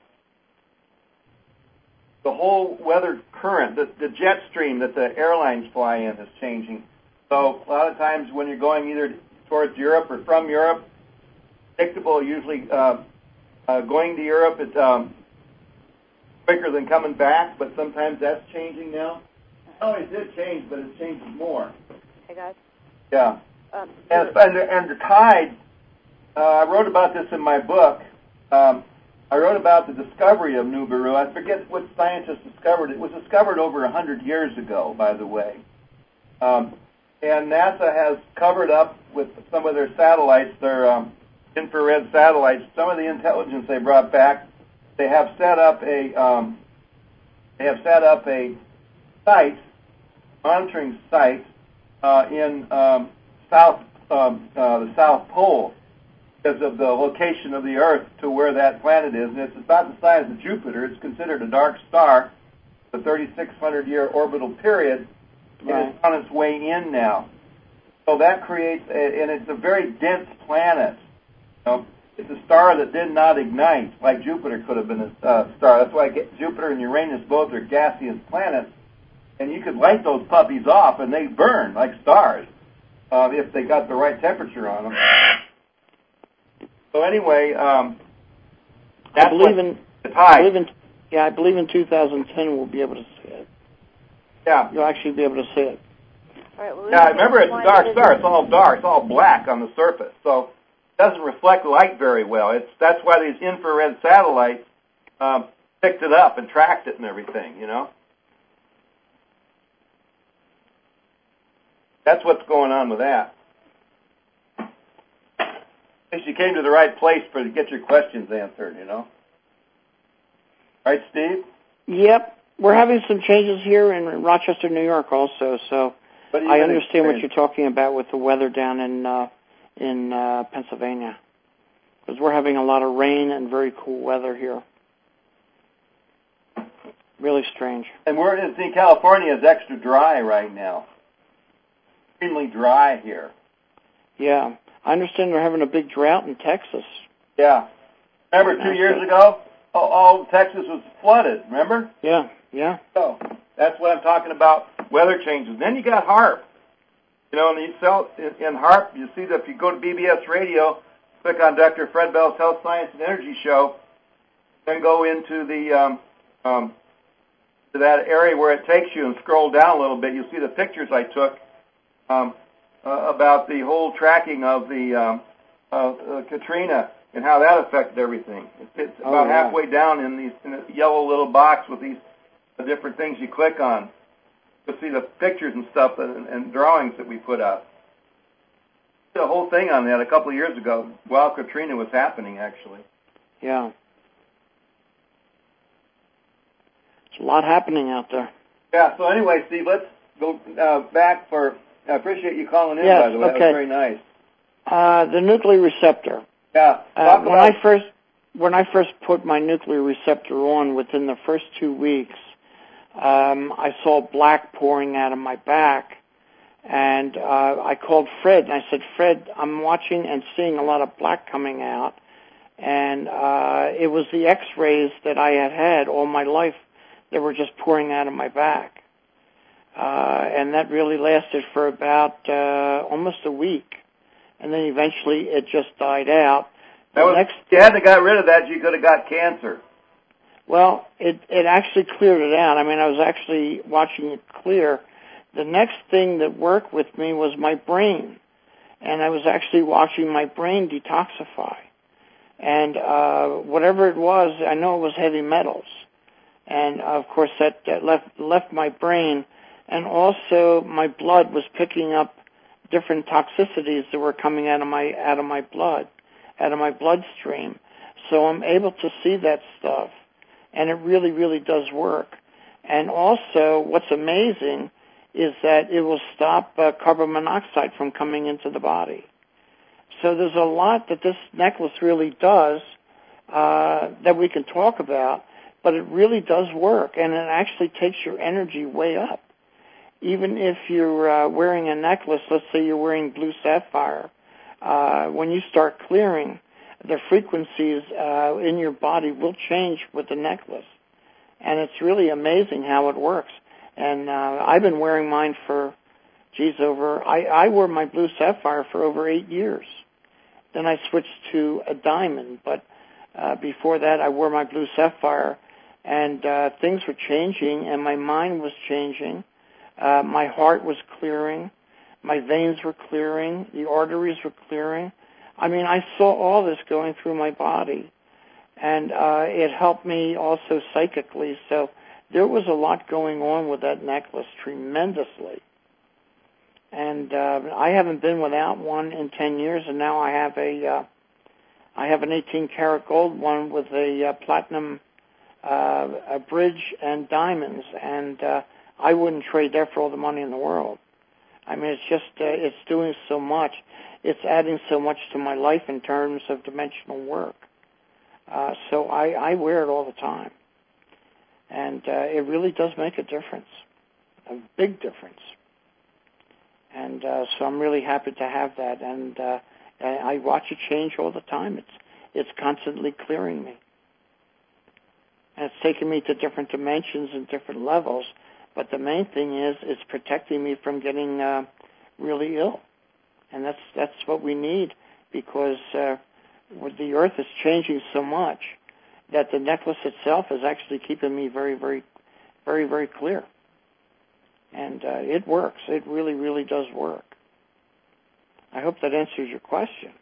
the whole weather current, the, the jet stream that the airlines fly in is changing. So a lot of times when you're going either towards Europe or from Europe, predictable, usually uh, uh, going to Europe, it's um, quicker than coming back, but sometimes that's changing now. It always did change, but it's changing more. Hey, guys. Yeah. Um, and, and, the, and the tide, uh, I wrote about this in my book. Um, I wrote about the discovery of Nibiru. I forget what scientists discovered. It was discovered over one hundred years ago, by the way. Um, and NASA has covered up with some of their satellites, their um, infrared satellites, some of the intelligence they brought back. They have set up a um, they have set up a site, monitoring site uh, in um, south um, uh, the South Pole, because of the location of the Earth to where that planet is. And it's about the size of Jupiter. It's considered a dark star, the thirty-six hundred year orbital period, right. And it's on its way in now. So that creates, a, and it's a very dense planet. You know, it's a star that did not ignite, like Jupiter could have been a uh, star. That's why Jupiter and Uranus both are gaseous planets, and you could light those puppies off, and they burn like stars uh, if they got the right temperature on them. So anyway, um, that's I believe in. It's high. I believe in. Yeah, I believe in two thousand ten we'll be able to see it. Yeah, you'll actually be able to see it. All right, well, yeah, remember it's a dark star. It's all dark. It's all black on the surface, so it doesn't reflect light very well. It's that's why these infrared satellites um, picked it up and tracked it and everything. You know, that's what's going on with that. I guess you came to the right place for to get your questions answered, you know. Right, Steve? Yep. We're having some changes here in Rochester, New York also, so I understand experience? what you're talking about with the weather down in uh, in uh, Pennsylvania. Because we're having a lot of rain and very cool weather here. Really strange. And we're in see, California is extra dry right now. Extremely dry here. Yeah. I understand they're having a big drought in Texas. Yeah. Remember two years ago, all, all Texas was flooded, remember? Yeah, yeah. So that's what I'm talking about, weather changes. Then you got HAARP. You know, and you sell, in, in HAARP, you see that if you go to B B S Radio, click on Doctor Fred Bell's Health, Science, and Energy Show, then go into the um, um, to that area where it takes you and scroll down a little bit. You'll see the pictures I took um, uh, about the whole tracking of the um, uh, uh, Katrina and how that affected everything. It's, it's oh, about yeah. halfway down in these in a yellow little box with these uh, different things you click on. You'll see the pictures and stuff and, and drawings that we put up. The whole thing on that a couple of years ago while Katrina was happening, actually. Yeah. There's a lot happening out there. Yeah, so anyway, Steve, let's go uh, back for, I appreciate you calling in, yes, by the way. Okay. That was very nice. Uh, the nuclear receptor. Yeah. Uh, when I first when I first put my nuclear receptor on, within the first two weeks, um, I saw black pouring out of my back, And uh, I called Fred, and I said, Fred, I'm watching and seeing a lot of black coming out. And uh, it was the x-rays that I had had all my life that were just pouring out of my back. Uh, and that really lasted for about uh, almost a week. And then eventually it just died out. That was, next, you hadn't got rid of that, you could have got cancer. Well, it, it actually cleared it out. I mean, I was actually watching it clear. The next thing that worked with me was my brain. And I was actually watching my brain detoxify. And uh, whatever it was, I know it was heavy metals. And, uh, of course, that, that left, left my brain. And also my blood was picking up different toxicities that were coming out of my out of my blood, out of my bloodstream. So I'm able to see that stuff. And it really, really does work. And also what's amazing is that it will stop uh, carbon monoxide from coming into the body. So there's a lot that this necklace really does uh, that we can talk about, but it really does work, and it actually takes your energy way up. Even if you're uh, wearing a necklace, let's say you're wearing blue sapphire, uh, when you start clearing, the frequencies uh, in your body will change with the necklace. And it's really amazing how it works. And uh, I've been wearing mine for, geez, over, I, I wore my blue sapphire for over eight years. Then I switched to a diamond, but uh, before that I wore my blue sapphire, and uh, things were changing, and my mind was changing. Uh, my heart was clearing. My veins were clearing. The arteries were clearing. I mean, I saw all this going through my body, and uh, it helped me also psychically. So there was a lot going on with that necklace, tremendously. And uh, I haven't been without one in ten years, and now I have a, uh, I have an eighteen karat gold one with a uh, platinum, uh, a bridge and diamonds, and uh, I wouldn't trade that for all the money in the world. I mean, it's just, uh, it's doing so much. It's adding so much to my life in terms of dimensional work. Uh, so I, I wear it all the time. And uh, it really does make a difference, a big difference. And uh, so I'm really happy to have that. And uh, I watch it change all the time. It's it's constantly clearing me. And it's taking me to different dimensions and different levels. But the main thing is it's protecting me from getting uh, really ill. And that's that's what we need, because uh, the earth is changing so much that the necklace itself is actually keeping me very, very, very, very clear. And uh, it works. It really, really does work. I hope that answers your question.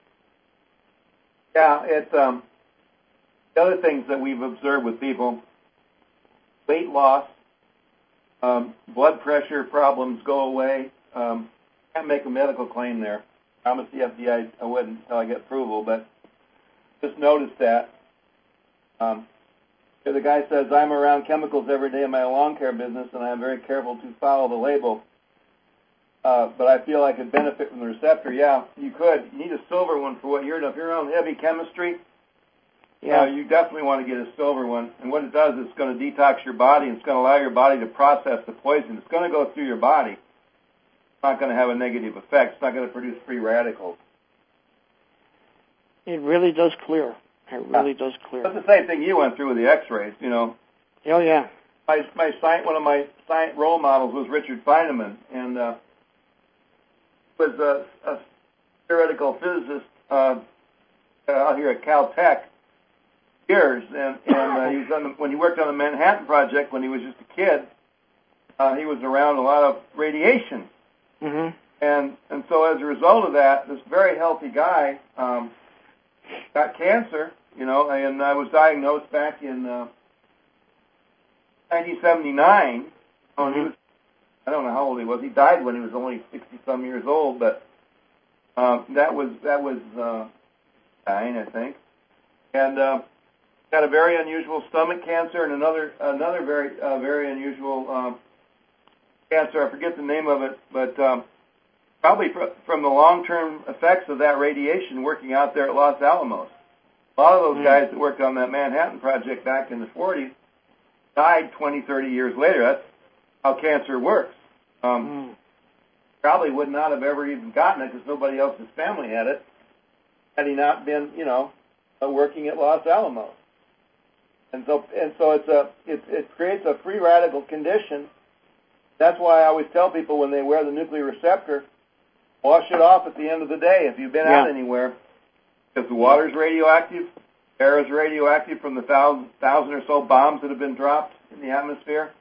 Yeah, it's um, the other things that we've observed with people: weight loss, um, blood pressure problems go away. Um, can't make a medical claim there. I promised the F D A I wouldn't until I get approval, but just noticed that. Um, the guy says, I'm around chemicals every day in my lawn care business, and I'm very careful to follow the label. Uh, but I feel I could benefit from the receptor. Yeah, you could. You need a silver one for what you're doing. If you're around heavy chemistry, yeah, uh, you definitely want to get a silver one. And what it does is it's going to detox your body, and it's going to allow your body to process the poison. It's going to go through your body. It's not going to have a negative effect. It's not going to produce free radicals. It really does clear. It really does clear. That's the same thing you went through with the X-rays, you know. Oh, yeah. My, my one of my role models was Richard Feynman, and uh, was a, a theoretical physicist uh, out here at Caltech years, and, and uh, he was on the, when he worked on the Manhattan Project when he was just a kid, uh, he was around a lot of radiation. Mm-hmm. And and so as a result of that, this very healthy guy um, got cancer, you know, and I was diagnosed back in uh, nineteen seventy-nine. Oh, and he was, I don't know how old he was. He died when he was only sixty-some years old, but um, that was that was uh, nine, I think. And uh, got a very unusual stomach cancer and another another very uh, very unusual um, cancer. I forget the name of it, but um, probably fr- from the long-term effects of that radiation working out there at Los Alamos. A lot of those mm. guys that worked on that Manhattan Project back in the forties died twenty, thirty years later. That's how cancer works. Um, mm. probably would not have ever even gotten it because nobody else in his family had it, had he not been, you know, uh, working at Los Alamos. And so, and so it's a, it, it creates a free radical condition. That's why I always tell people when they wear the nuclear receptor, wash it off at the end of the day if you've been yeah. out anywhere, because the water's radioactive, air is radioactive from the thousand, thousand or so bombs that have been dropped in the atmosphere.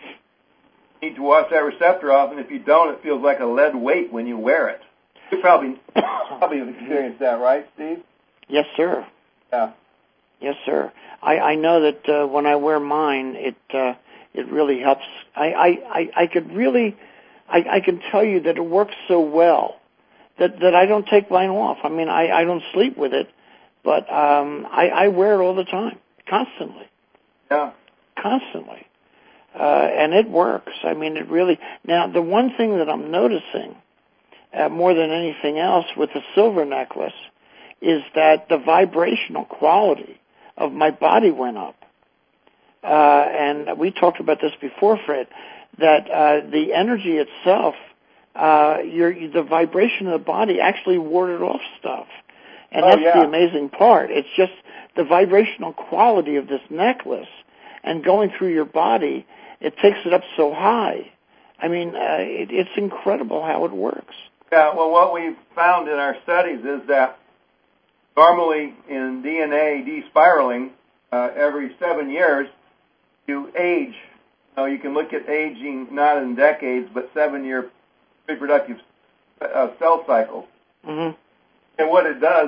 You need to wash that receptor off, and if you don't, it feels like a lead weight when you wear it. You probably probably have experienced that, right, Steve? Yes, sir. Yeah. Yes, sir. I, I know that uh, when I wear mine, it uh, it really helps. I, I, I, I could really, I, I can tell you that it works so well that, that I don't take mine off. I mean, I, I don't sleep with it, but um, I, I wear it all the time, constantly. Yeah. Constantly. Uh, and it works. I mean, it really... Now, the one thing that I'm noticing, uh, more than anything else, with the silver necklace, is that the vibrational quality of my body went up. Uh, and we talked about this before, Fred, that uh, the energy itself, uh, your, the vibration of the body actually warded off stuff. And oh, that's yeah. the amazing part. It's just the vibrational quality of this necklace and going through your body, it takes it up so high. I mean, uh, it, it's incredible how it works. Yeah, well, what we've found in our studies is that normally in D N A despiraling, uh, every seven years, you age. Now, you can look at aging not in decades, but seven-year reproductive uh, cell cycles. Mm-hmm. And what it does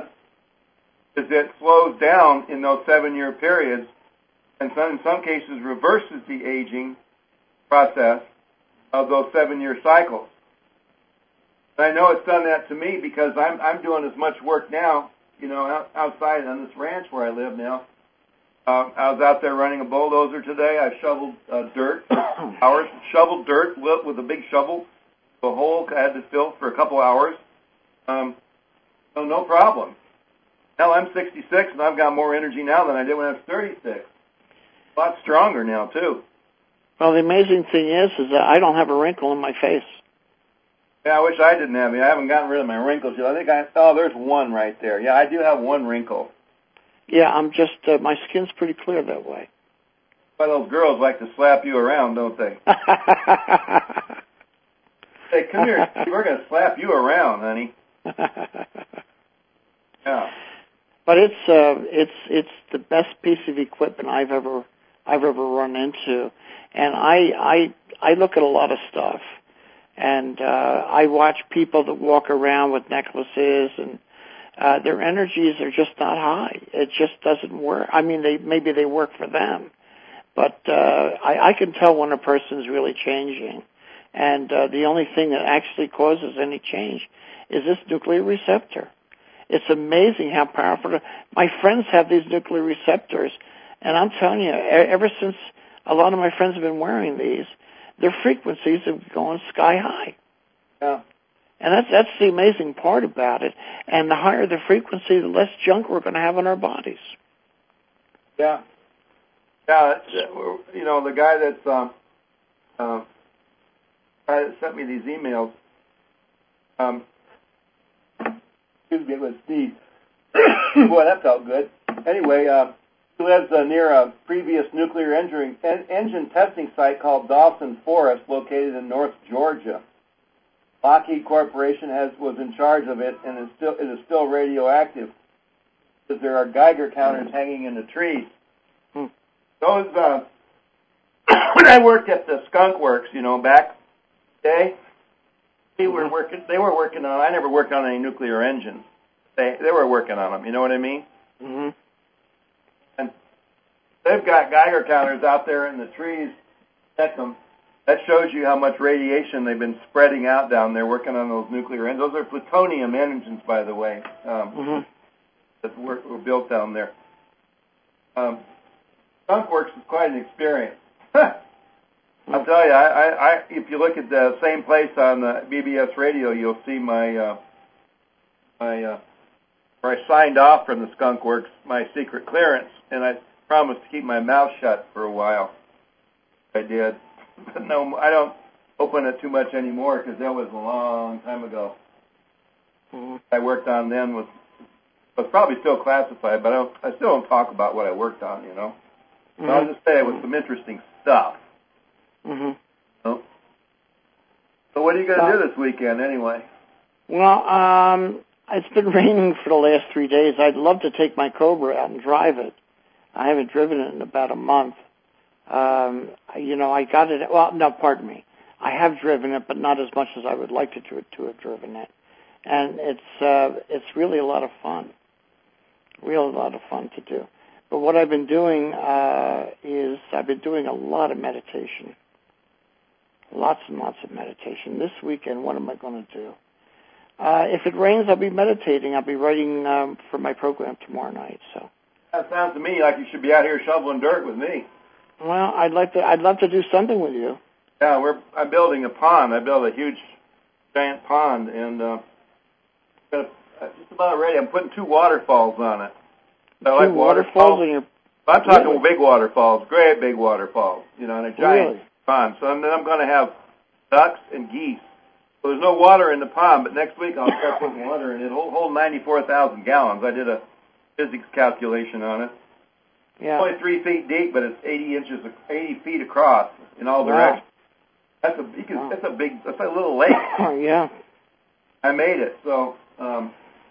is it slows down in those seven-year periods, and some, in some cases reverses the aging process of those seven-year cycles. And I know it's done that to me because I'm I'm doing as much work now, you know, out, outside on this ranch where I live now. Um, I was out there running a bulldozer today. I shoveled uh, dirt for hours, shoveled dirt with, with a big shovel, the hole I had to fill for a couple hours. Um, so no problem. Hell, I'm sixty-six and I've got more energy now than I did when I was thirty-six. A lot stronger now too. Well, the amazing thing is, is that I don't have a wrinkle in my face. Yeah, I wish I didn't have it. I haven't gotten rid of my wrinkles yet. I think I, oh, there's one right there. Yeah, I do have one wrinkle. Yeah, I'm just, uh, my skin's pretty clear that way. But those girls like to slap you around, don't they? Hey, come here, Steve. We're going to slap you around, honey. Yeah. But it's, uh, it's, it's the best piece of equipment I've ever, I've ever run into. And I, I, I look at a lot of stuff. And, uh, I watch people that walk around with necklaces and, uh, their energies are just not high. It just doesn't work. I mean, they, maybe they work for them, but, uh, I, I can tell when a person's really changing. And, uh, the only thing that actually causes any change is this nuclear receptor. It's amazing how powerful. My friends have these nuclear receptors, and I'm telling you, ever since a lot of my friends have been wearing these, their frequencies have gone sky high. Yeah. And that's that's the amazing part about it. And the higher the frequency, the less junk we're going to have in our bodies. Yeah. Yeah, you know, the guy that's um, uh, guy that sent me these emails, um, excuse me, it was Steve. Boy, that felt good. Anyway, uh, he lives uh, near a previous nuclear engine, en- engine testing site called Dawson Forest, located in North Georgia. Lockheed Corporation has was in charge of it, and is still, it is still radioactive because there are Geiger counters hanging in the trees. Hmm. Those, uh, when I worked at the Skunk Works, you know, back day, they were working. They were working on. I never worked on any nuclear engines. They they were working on them. You know what I mean? Mm-hmm. And they've got Geiger counters out there in the trees. Check them. That shows you how much radiation they've been spreading out down there working on those nuclear engines. Those are plutonium engines, by the way, um, Mm-hmm. that were, were built down there. Um, Skunk Works is quite an experience. I'll tell you, I, I, I, if you look at the same place on the B B S radio, you'll see my, uh, my, uh, where I signed off from the Skunk Works, my secret clearance, and I promised to keep my mouth shut for a while. I did. But no, I don't open it too much anymore because that was a long time ago. Mm-hmm. I worked on then was was probably still classified, but I, don't, I still don't talk about what I worked on, you know. Mm-hmm. So I'll just say it was some interesting stuff. Mm-hmm. So, so what are you going to uh, do this weekend anyway? Well, um, it's been raining for the last three days. I'd love to take my Cobra out and drive it. I haven't driven it in about a month. Um, you know, I got it. Well, no, pardon me. I have driven it, but not as much as I would like to to, to have driven it. And it's uh, it's really a lot of fun. Really a lot of fun to do. But what I've been doing uh, is I've been doing a lot of meditation. Lots and lots of meditation. This weekend, what am I going to do? Uh, if it rains, I'll be meditating. I'll be writing um, for my program tomorrow night. So that sounds to me like you should be out here shoveling dirt with me. Well, I'd like to. I'd love to do something with you. Yeah, we're. I'm building a pond. I built a huge, giant pond, and uh, it's just about ready. I'm putting two waterfalls on it. I two like waterfalls, waterfalls in your. I'm talking really? big waterfalls, great big waterfalls. You know, in a giant really? pond. So I'm, then I'm going to have ducks and geese. So there's no water in the pond, but next week I'll start putting water in it. It'll hold ninety-four thousand gallons. I did a physics calculation on it. Yeah. It's only three feet deep, but it's eighty inches, eighty feet across in all wow. directions. That's a, you can, wow. that's a big, that's a little lake. Yeah. I made it. So, um,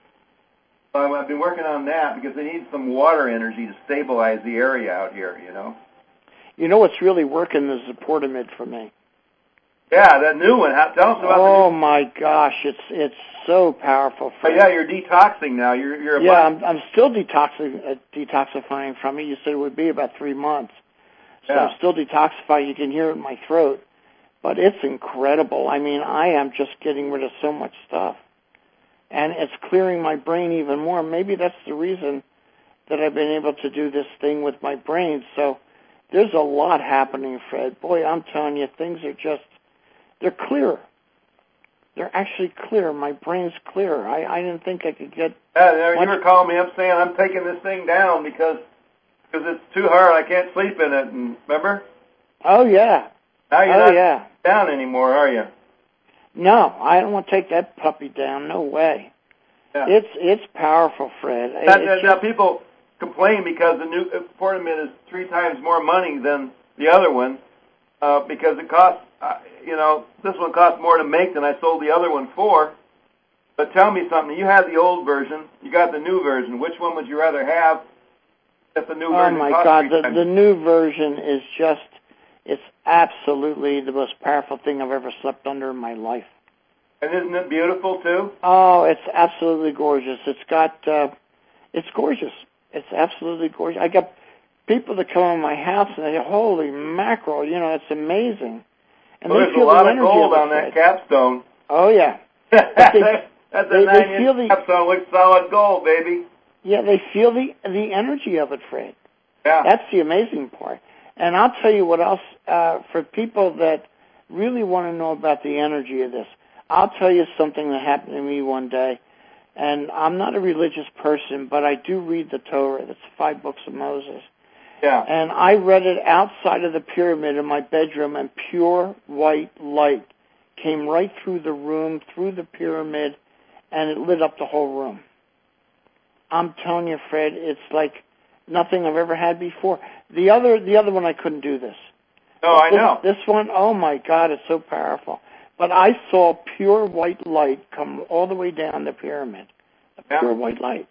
so I've been working on that because they need some water energy to stabilize the area out here, you know. You know what's really working is the Portamid for me. Yeah, that new one. How, tell us about oh the new my gosh, it's it's so powerful. Oh yeah, you're detoxing now. You're you're a yeah. I'm I'm still detoxing uh, detoxifying from it. You said it would be about three months, so yeah. I'm still detoxifying. You can hear it in my throat, but it's incredible. I mean, I am just getting rid of so much stuff, and it's clearing my brain even more. Maybe that's the reason that I've been able to do this thing with my brain. So there's a lot happening, Fred. Boy, I'm telling you, things are just they're clearer. They're actually clear. My brain's clear. I, I didn't think I could get... Yeah, you were calling me up saying I'm taking this thing down because because it's too hard. I can't sleep in it. And remember? Oh, yeah. Now you're oh, not yeah. down anymore, are you? No, I don't want to take that puppy down. No way. Yeah. It's it's powerful, Fred. Now, it's now just... people complain because the new Portamid is three times more money than the other one uh, because it costs... Uh, you know, this one cost more to make than I sold the other one for. But tell me something. You had the old version. You got the new version. Which one would you rather have if the new oh version my cost God, three the, times? the new version is just, it's absolutely the most powerful thing I've ever slept under in my life. And isn't it beautiful, too? Oh, it's absolutely gorgeous. It's got, uh, it's gorgeous. It's absolutely gorgeous. I got people that come in my house and they say, holy mackerel, you know, it's amazing. And well, they there's feel a lot the of gold of on that capstone. Oh, yeah. they, they, That's they, a nine-inch the, capstone with solid gold, baby. Yeah, they feel the the energy of it, Fred. Yeah. That's the amazing part. And I'll tell you what else, uh, for people that really want to know about the energy of this, I'll tell you something that happened to me one day. And I'm not a religious person, but I do read the Torah. That's five books of Moses. Yeah. And I read it outside of the pyramid in my bedroom, and pure white light came right through the room, through the pyramid, and it lit up the whole room. I'm telling you, Fred, it's like nothing I've ever had before. The other, the other one, I couldn't do this. Oh, I this, know. This one, oh my God, it's so powerful. But I saw pure white light come all the way down the pyramid. Yeah. Pure white light.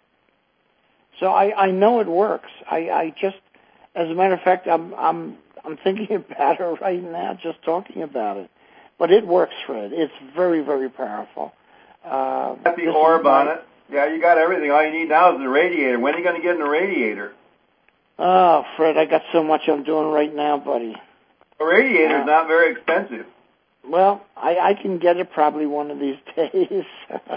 So I, I know it works. I, I just, as a matter of fact, I'm I'm I'm thinking about it right now, just talking about it. But it works, Fred. It's very, very powerful. Uh, got the orb on it. Yeah, you got everything. All you need now is the radiator. When are you going to get in a radiator? Oh, Fred, I got so much I'm doing right now, buddy. A radiator's uh, not very expensive. Well, I, I can get it probably one of these days.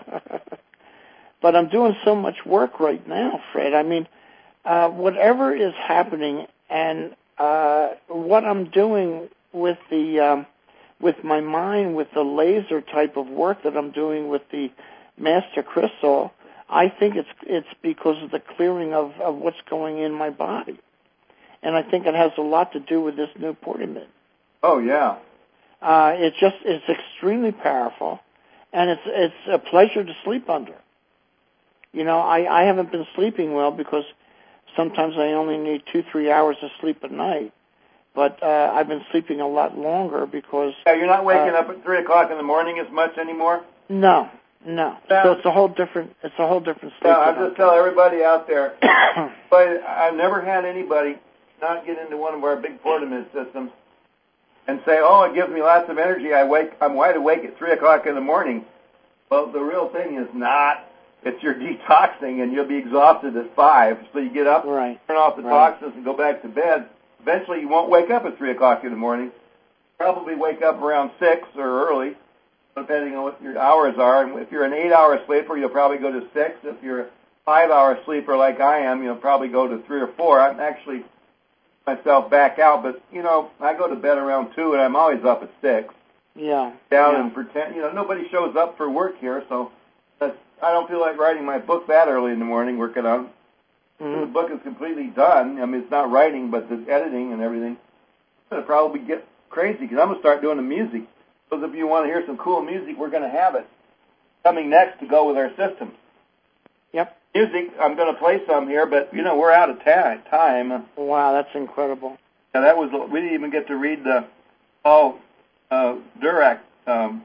But I'm doing so much work right now, Fred. I mean, uh, whatever is happening and uh, what I'm doing with the um, with my mind, with the laser type of work that I'm doing with the Master Crystal, I think it's it's because of the clearing of, of what's going in my body. And I think it has a lot to do with this new Portamid. Oh, yeah. Uh, it's just, it's extremely powerful, and it's it's a pleasure to sleep under. You know, I, I haven't been sleeping well because sometimes I only need two, three hours of sleep a night. But uh, I've been sleeping a lot longer because... Yeah, you're not waking uh, up at three o'clock in the morning as much anymore? No, no. Yeah. So it's a whole different, it's a whole different sleep. Yeah, I'm just telling everybody out there, but I've never had anybody not get into one of our big Portamid systems and say, oh, it gives me lots of energy. I wake, I'm wide awake at three o'clock in the morning. Well, the real thing is not. It's your detoxing, and you'll be exhausted at five. So you get up, right. turn off the right. toxins, and go back to bed. Eventually, you won't wake up at three o'clock in the morning. Probably wake up around six or early, depending on what your hours are. And if you're an eight-hour sleeper, you'll probably go to six. If you're a five-hour sleeper like I am, you'll probably go to three or four. I'm actually myself back out, but you know, I go to bed around two, and I'm always up at six. Yeah. Down yeah. and pretend. You know, nobody shows up for work here, so that's, I don't feel like writing my book that early in the morning. Working on mm-hmm. the book is completely done. I mean, it's not writing, but the editing and everything. It's gonna probably get crazy because I'm gonna start doing the music. Those of you who want to hear some cool music, we're gonna have it coming next to go with our systems. Yep. Music, I'm going to play some here, but, you know, we're out of ta- time. Wow, that's incredible. Yeah, that was, we didn't even get to read the Paul uh, Dirac um,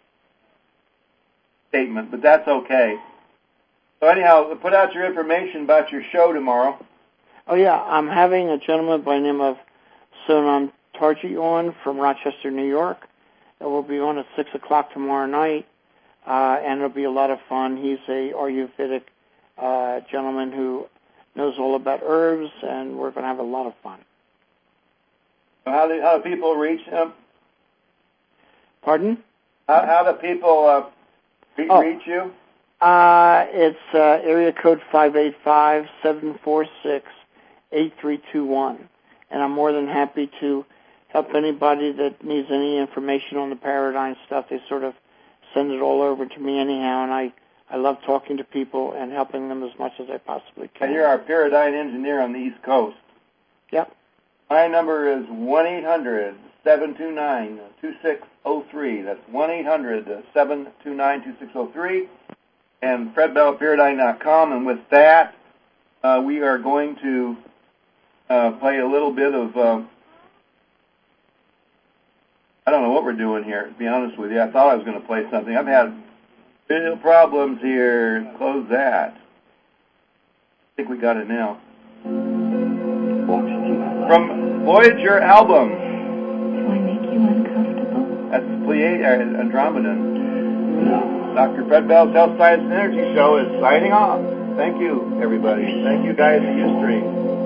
statement, but that's okay. So anyhow, put out your information about your show tomorrow. Oh, yeah, I'm having a gentleman by the name of Sonam Tarji on from Rochester, New York. It will be on at six o'clock tomorrow night, uh, and it'll be a lot of fun. He's a Ayurvedic Uh, gentleman who knows all about herbs, and we're going to have a lot of fun. How do, how do people reach him? Pardon? How, how do people uh, re- oh. reach you? Uh, it's uh, area code five eight five, seven four six, eight three two one, and I'm more than happy to help anybody that needs any information on the Paradigm stuff. They sort of send it all over to me anyhow, and I I love talking to people and helping them as much as I possibly can. And you're our Paradigm engineer on the East Coast. Yep. My number is one eight hundred, seven two nine, two six zero three. That's one eight hundred, seven two nine, two six zero three. And Fred Bell at Paradigm dot com. And with that, uh, we are going to uh, play a little bit of... Uh, I don't know what we're doing here, to be honest with you. I thought I was going to play something. I've had... real problems here. Close that. I think we got it now. From Voyager album. Do I make you uncomfortable? That's Pleiade, uh, Andromedan. No. Doctor Fred Bell's Health, Science, and Energy Show is signing off. Thank you, everybody. Thank you, guys at Ustream.